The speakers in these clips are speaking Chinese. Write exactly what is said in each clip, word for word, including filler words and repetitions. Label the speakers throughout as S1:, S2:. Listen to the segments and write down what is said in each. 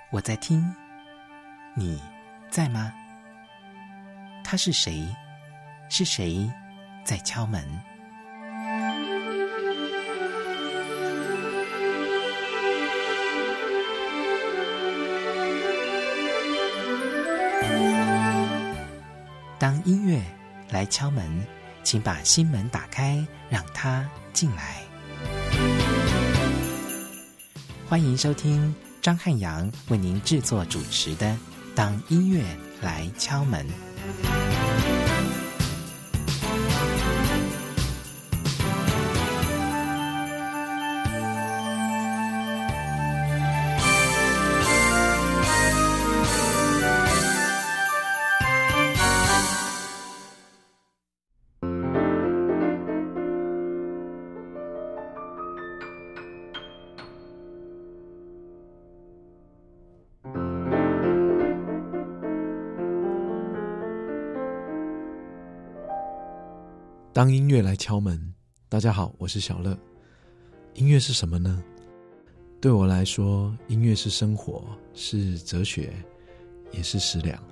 S1: 我在听，你在吗？他是谁？是谁在敲门？当音乐来敲门，请把心门打开，让它进来。欢迎收听张汉阳为您制作主持的《当音乐来敲门》。
S2: 当音乐来敲门，大家好，我是小乐。音乐是什么呢？对我来说，音乐是生活，是哲学，也是食粮。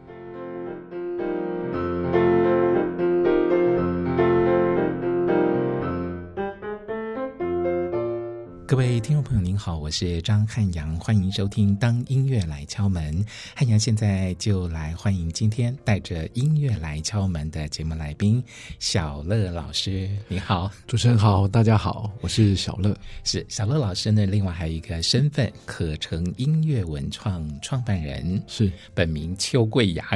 S1: 各位听众朋友您好，我是张汉阳，欢迎收听当音乐来敲门。汉阳现在就来欢迎今天带着音乐来敲门的节目来宾小乐老师。你好。
S2: 主持人好，大家好，我是小乐。
S1: 是小乐老师呢，另外还有一个身份，可成音乐文创创办人，是本名邱贵阳。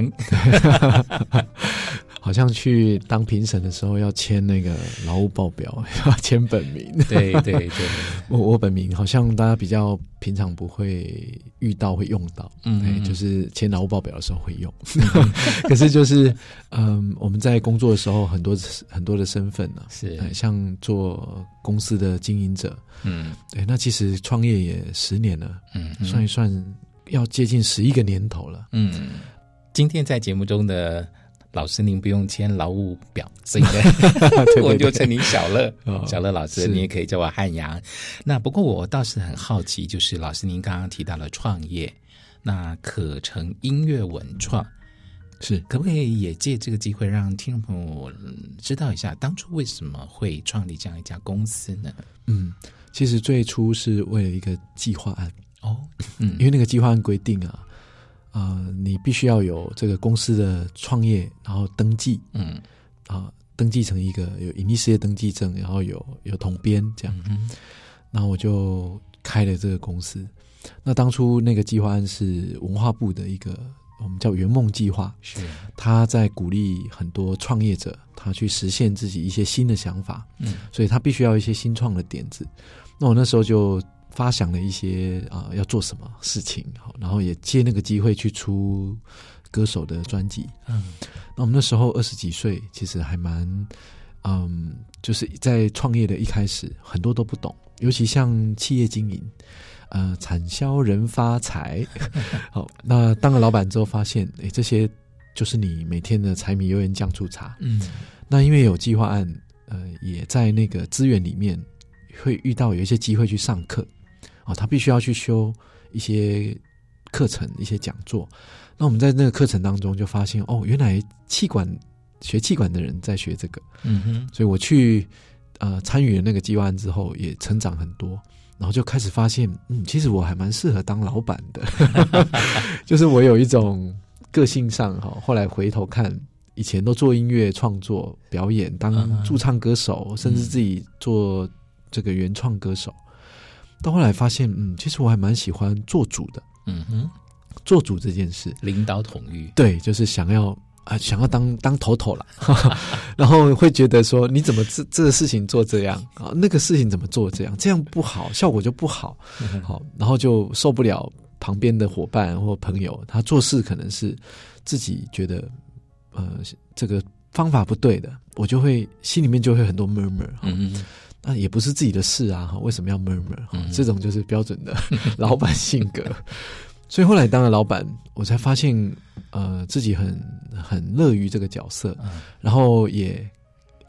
S2: 好像去当评审的时候要签那个劳务报表，要签本名。
S1: 对对对，
S2: 我我本名好像大家比较平常不会遇到会用到，嗯，就是签劳务报表的时候会用。可是就是嗯，我们在工作的时候很多很多的身份呢、啊，是像做公司的经营者，嗯，对，那其实创业也十年了，嗯，算一算要接近十一个年头了，
S1: 嗯，今天在节目中的老师您不用签劳务表，所以呢我就称您小乐小乐老师，你也可以叫我汉阳。那不过我倒是很好奇，就是老师您刚刚提到了创业，那可成音乐文创，是可不可以也借这个机会让听众朋友知道一下，当初为什么会创立这样一家公司呢？
S2: 嗯，其实最初是为了一个计划案
S1: 哦，嗯，
S2: 因为那个计划案规定啊，呃，你必须要有这个公司的创业，然后登记，嗯，啊、呃，登记成一个有营利事业登记证，然后有有统编这样，嗯，然后我就开了这个公司。那当初那个计划案是文化部的一个我们叫圆梦计划，是他在鼓励很多创业者，他去实现自己一些新的想法，嗯，所以他必须要有一些新创的点子。那我那时候就发想了一些啊、呃、要做什么事情，好，然后也借那个机会去出歌手的专辑。嗯，那我们那时候二十几岁，其实还蛮嗯，就是在创业的一开始，很多都不懂，尤其像企业经营，呃，产销人发财。好，那当了老板之后，发现诶，这些就是你每天的柴米油盐酱醋茶。嗯，那因为有计划案，呃，也在那个资源里面会遇到有一些机会去上课。哦，他必须要去修一些课程，一些讲座。那我们在那个课程当中就发现，哦，原来企管学企管的人在学这个，嗯哼。所以我去呃参与了那个计划案之后，也成长很多，然后就开始发现，嗯，其实我还蛮适合当老板的，就是我有一种个性上哈。后来回头看，以前都做音乐创作、表演，当驻唱歌手，嗯，甚至自己做这个原创歌手。到后来发现，嗯，其实我还蛮喜欢做主的，嗯哼，做主这件事，
S1: 领导统御，
S2: 对，就是想要啊、呃，想要当当头头啦，然后会觉得说，你怎么这这个事情做这样啊，那个事情怎么做这样，这样不好，效果就不好，嗯，好，然后就受不了旁边的伙伴或朋友，他做事可能是自己觉得呃这个方法不对的，我就会心里面就会很多 murmur， 嗯嗯。那也不是自己的事啊，为什么要 murmur？、嗯、这种就是标准的老板性格。所以后来当了老板，我才发现，呃，自己很很乐于这个角色，嗯、然后也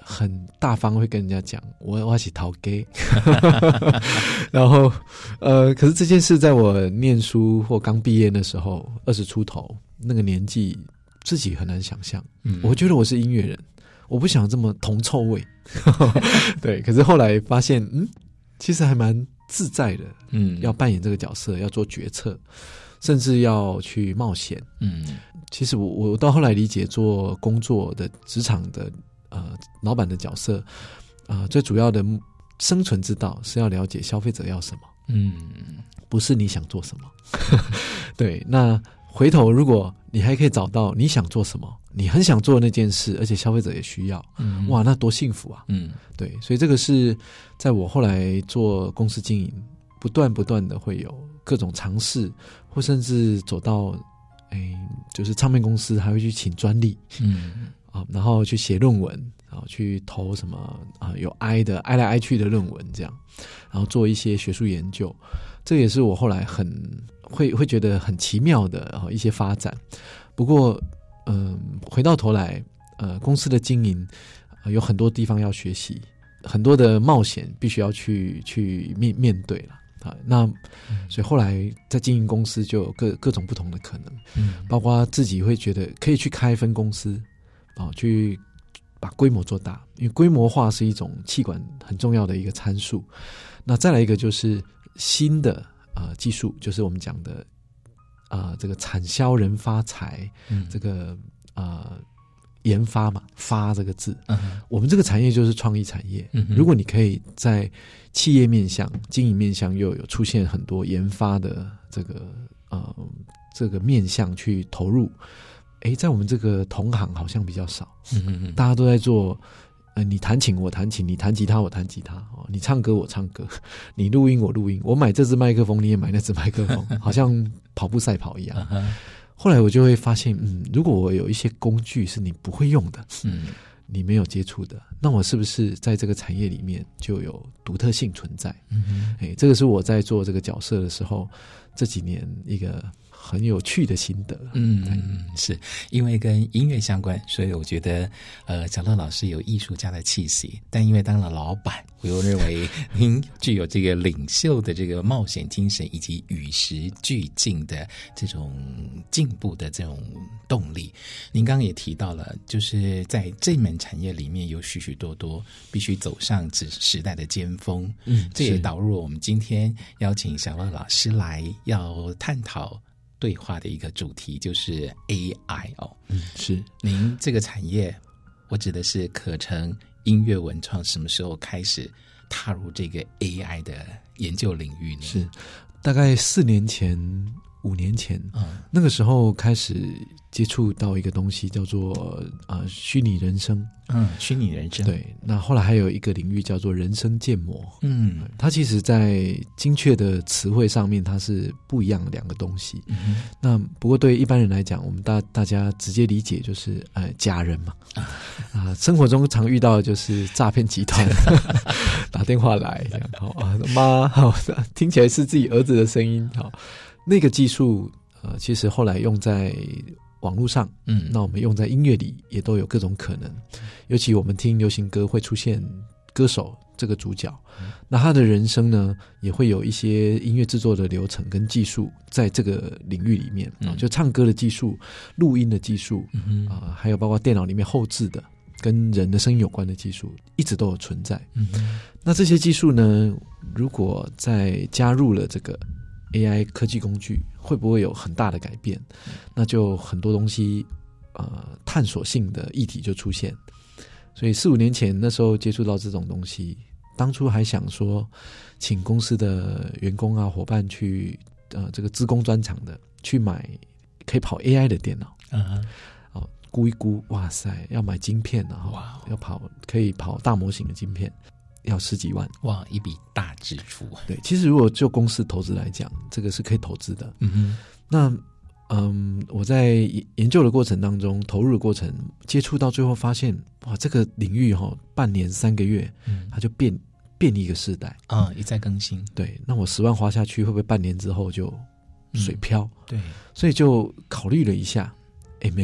S2: 很大方会跟人家讲我我是头家然后呃，可是这件事在我念书或刚毕业的时候，二十出头那个年纪，自己很难想象。嗯，我觉得我是音乐人，我不想这么铜臭味对，可是后来发现嗯，其实还蛮自在的。嗯，要扮演这个角色，要做决策，甚至要去冒险。嗯，其实我我到后来理解做工作的职场的呃老板的角色啊、呃，最主要的生存之道是要了解消费者要什么。嗯，不是你想做什么对，那回头如果你还可以找到你想做什么，你很想做那件事，而且消费者也需要，嗯，哇，那多幸福啊。嗯，对，所以这个是在我后来做公司经营不断不断的会有各种尝试，或甚至走到哎，就是唱片公司还会去请专利，嗯啊，然后去写论文，然后去投什么啊有挨的挨来挨去的论文这样，然后做一些学术研究，这也是我后来很会会觉得很奇妙的、啊、一些发展。不过嗯、呃，回到头来呃，公司的经营、呃、有很多地方要学习，很多的冒险必须要去去面面对了啊。那所以后来在经营公司就有各各种不同的可能，嗯，包括自己会觉得可以去开分公司啊，去把规模做大，因为规模化是一种企管很重要的一个参数。那再来一个就是新的呃技术，就是我们讲的啊、呃、这个产销人发财，嗯，这个呃研发嘛，发这个字，嗯，我们这个产业就是创意产业。嗯，如果你可以在企业面向、经营面向又有出现很多研发的这个呃这个面向去投入。诶，在我们这个同行好像比较少，嗯嗯嗯，大家都在做，呃，你弹琴我弹琴，你弹吉他我弹吉他，哦，你唱歌我唱歌，你录音我录音，我买这支麦克风你也买那支麦克风，好像跑步赛跑一样。后来我就会发现，嗯，如果我有一些工具是你不会用的，嗯，你没有接触的，那我是不是在这个产业里面就有独特性存在？嗯，诶，这个是我在做这个角色的时候这几年一个很有趣的心得。
S1: 嗯，是因为跟音乐相关，所以我觉得呃，小乐老师有艺术家的气息，但因为当了老板，我又认为您具有这个领袖的这个冒险精神，以及与时俱进的这种进步的这种动力。您刚刚也提到了，就是在这门产业里面有许许多多必须走上时代的尖峰。嗯，这也导入了我们今天邀请小乐老师来要探讨对话的一个主题，就是 A I 哦。
S2: 嗯，是。
S1: 您这个产业，我指的是可成音乐文创，什么时候开始踏入这个 A I 的研究领域呢？
S2: 是，大概四年前、五年前，嗯，那个时候开始接触到一个东西，叫做呃虚拟人生。
S1: 嗯，虚拟人生。
S2: 对，那后来还有一个领域叫做人生建模。嗯，它其实在精确的词汇上面，它是不一样的两个东西。嗯，那不过对一般人来讲，我们大大家直接理解就是呃假人嘛。啊，生活中常遇到的就是诈骗集团打电话来，这样好啊，妈，好，听起来是自己儿子的声音，好，那个技术呃，其实后来用在网络上，嗯，那我们用在音乐里也都有各种可能。尤其我们听流行歌会出现歌手这个主角，嗯，那他的人生呢，也会有一些音乐制作的流程跟技术在这个领域里面，嗯，就唱歌的技术、录音的技术，嗯，呃，还有包括电脑里面后置的跟人的声音有关的技术，一直都有存在。嗯，那这些技术呢，如果再加入了这个A I 科技工具，会不会有很大的改变？那就很多东西呃探索性的议题就出现。所以四五年前那时候接触到这种东西，当初还想说请公司的员工啊伙伴去呃这个资工专场的去买可以跑 A I 的电脑。嗯哼，哦，估一估，哇塞，要买晶片啊，哇，要跑可以跑大模型的晶片，要十几万，
S1: 哇，一笔大支出。
S2: 对，其实如果就公司投资来讲，这个是可以投资的。嗯哼，那嗯，我在研究的过程当中，投入的过程，接触到最后发现，哇，这个领域哈、哦，半年三个月，嗯，它就变变一个世代
S1: 啊、嗯，一再更新。
S2: 对，那我十万花下去，会不会半年之后就水漂？
S1: 嗯、对，
S2: 所以就考虑了一下，哎，没错，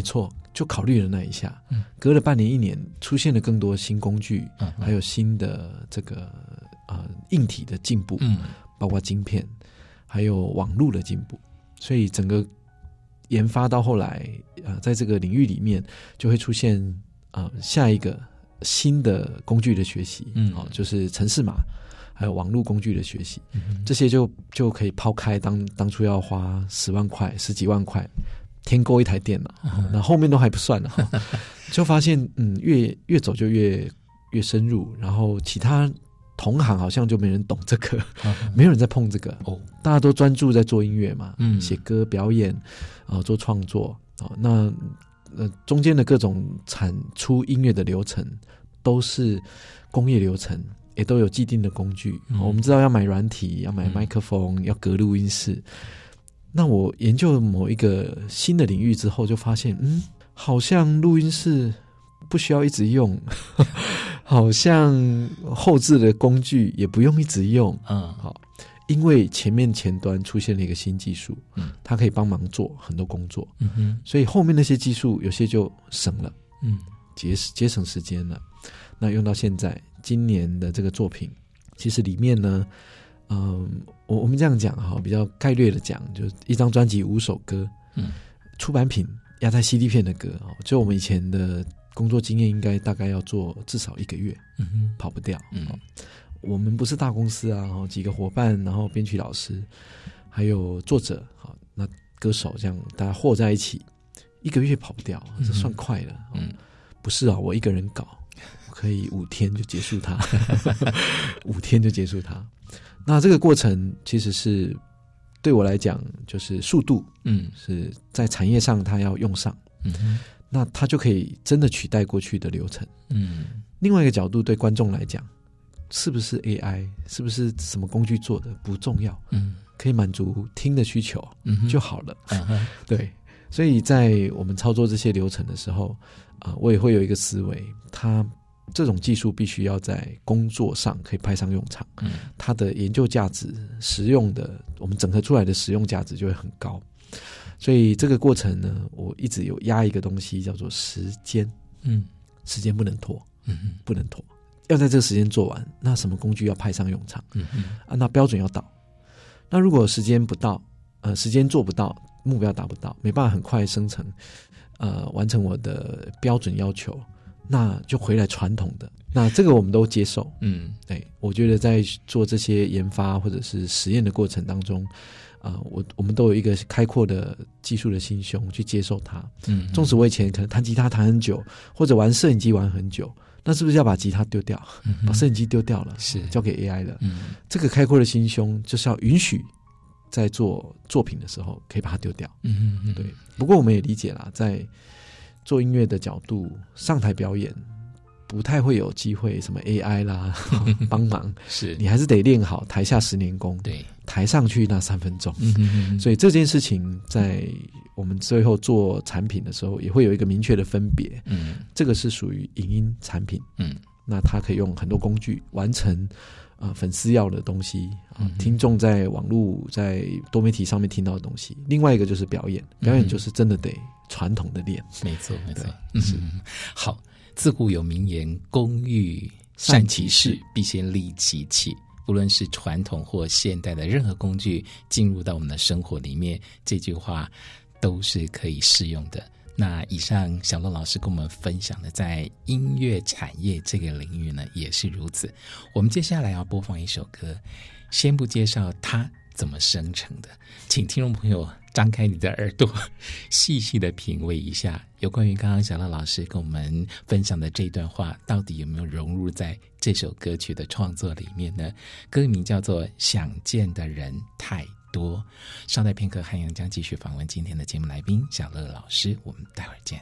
S2: 就考虑了那一下，嗯、隔了半年一年，出现了更多新工具，嗯、还有新的这个呃硬体的进步，嗯、包括晶片，还有网络的进步，所以整个研发到后来，呃，在这个领域里面就会出现呃下一个新的工具的学习，嗯、哦，就是程式码，还有网络工具的学习，嗯、这些就就可以抛开当当初要花十万块、十几万块。添购一台电脑，那、嗯、后面都还不算了，就发现嗯，越越走就越越深入，然后其他同行好像就没人懂这个，嗯、没有人在碰这个，哦，大家都专注在做音乐嘛，嗯，写歌、表演，啊、呃，做创作，哦，那呃中间的各种产出音乐的流程都是工业流程，也都有既定的工具，嗯、我们知道要买软体，要买麦克风，嗯、要隔录音室。那我研究某一个新的领域之后，就发现，嗯，好像录音室不需要一直用，好像后置的工具也不用一直用，嗯，好，因为前面前端出现了一个新技术，嗯，它可以帮忙做很多工作，嗯哼，所以后面那些技术有些就省了，嗯，节节省时间了。那用到现在，今年的这个作品，其实里面呢。嗯，我我们这样讲哈，比较概略的讲，就是一张专辑五首歌，嗯，出版品压在 C D 片的歌哦，就我们以前的工作经验，应该大概要做至少一个月，嗯哼，跑不掉。嗯，我们不是大公司啊，几个伙伴，然后编曲老师，还有作者，好，那歌手这样大家和在一起，一个月跑不掉，这算快了。嗯，不是啊，我一个人搞，可以五天就结束它，五天就结束它。那这个过程其实是对我来讲，就是速度，嗯，是在产业上它要用上，嗯哼，那它就可以真的取代过去的流程，嗯。另外一个角度，对观众来讲，是不是 A I， 是不是什么工具做的不重要，嗯，可以满足听的需求，嗯，就好了，嗯，对。所以在我们操作这些流程的时候，啊、呃，我也会有一个思维，它。这种技术必须要在工作上可以派上用场，嗯，它的研究价值、实用的，我们整合出来的实用价值就会很高。所以这个过程呢，我一直有压一个东西叫做时间，嗯，时间不能拖，嗯，不能拖，要在这个时间做完。那什么工具要派上用场？嗯嗯，啊，那标准要到。那如果时间不到，呃，时间做不到，目标达不到，没办法很快生成，呃，完成我的标准要求。那就回来传统的，那这个我们都接受，嗯，对，我觉得在做这些研发或者是实验的过程当中，啊、呃，我我们都有一个开阔的技术的心胸去接受它，嗯，纵使我以前可能弹吉他弹很久，或者玩摄影机玩很久，那是不是要把吉他丢掉，嗯、把摄影机丢掉了，是交给 A I 了，嗯，这个开阔的心胸就是要允许在做作品的时候可以把它丢掉，嗯嗯，对。不过我们也理解啦，在做音乐的角度上台表演不太会有机会什么 A I 啦帮忙，是你还是得练好台下十年功，对，台上去那三分钟，嗯哼哼，所以这件事情在我们最后做产品的时候也会有一个明确的分别，嗯，这个是属于影音产品，嗯，那它可以用很多工具完成呃粉丝要的东西，嗯、听众在网络在多媒体上面听到的东西。另外一个就是表演，表演就是真的得传统的练，
S1: 没错没错，是、嗯、好。自古有名言，工欲善其事，必先利其器。不论是传统或现代的任何工具进入到我们的生活里面，这句话都是可以适用的。那以上小乐老师跟我们分享的在音乐产业这个领域呢，也是如此。我们接下来要播放一首歌，先不介绍它怎么生成的，请听众朋友张开你的耳朵，细细的品味一下，有关于刚刚小乐老师跟我们分享的这段话，到底有没有融入在这首歌曲的创作里面呢？歌名叫做《想见的人太多》。稍待片刻，汉阳将继续访问今天的节目来宾小乐老师，我们待会儿见。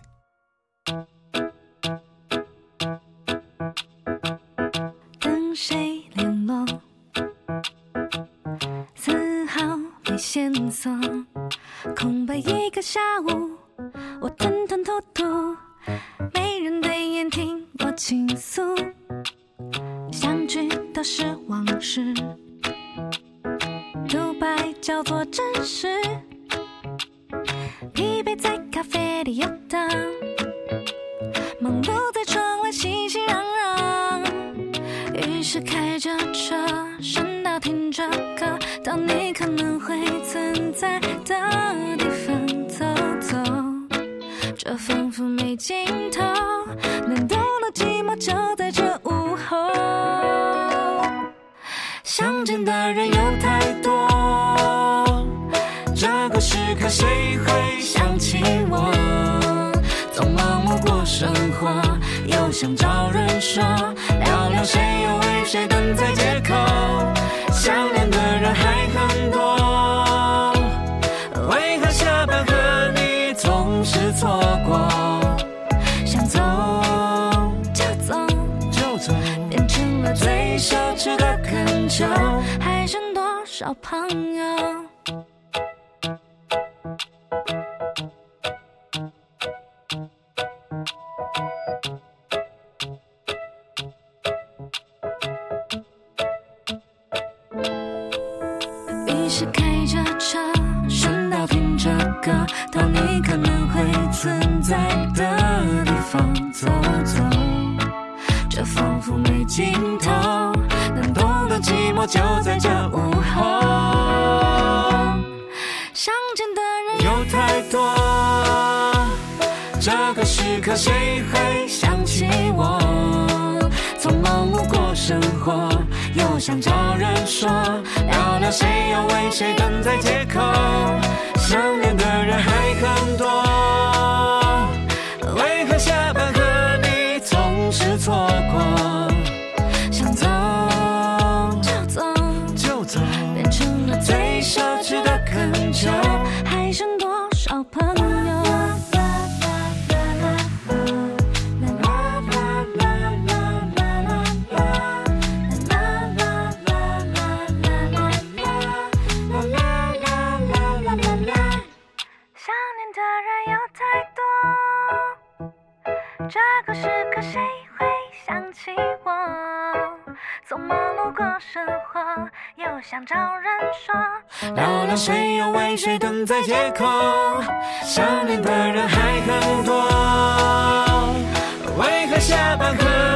S3: 跟谁联络？丝毫没线索，空白一个下午，我吞吞吐吐，没人对眼听我倾诉，相聚都是往事，独白叫做真实，疲惫在咖啡里游荡， 是开着车，顺道听着歌，到你可能会存在的地方走走，这仿佛没尽头，能懂的寂寞就在这午后。想见的人有太多，这个时刻谁会想起我？总忙碌过生活，又想找人说，聊聊谁又为谁等在街口，想念的人还很多，为何下班和你总是错过？想走就走就走，变成了最奢侈的恳求，还剩多少朋友？于是开着车，顺道听着歌，到你可能会存在的地方走走，这仿佛没尽头，能懂的寂寞就在这午后。想见的人有太多，这个时刻谁会想起我？从忙碌过生活，又想找人说，聊聊谁又为谁等在街口，想念的人还很多，为何下班和你总是错过？想走就走就走，变成了最奢侈的恳求，还剩多少朋友？这个时刻谁会想起我？从忙碌过生活，又想找人说，聊聊谁又为谁等在街口，想念的人还很多，为何下班和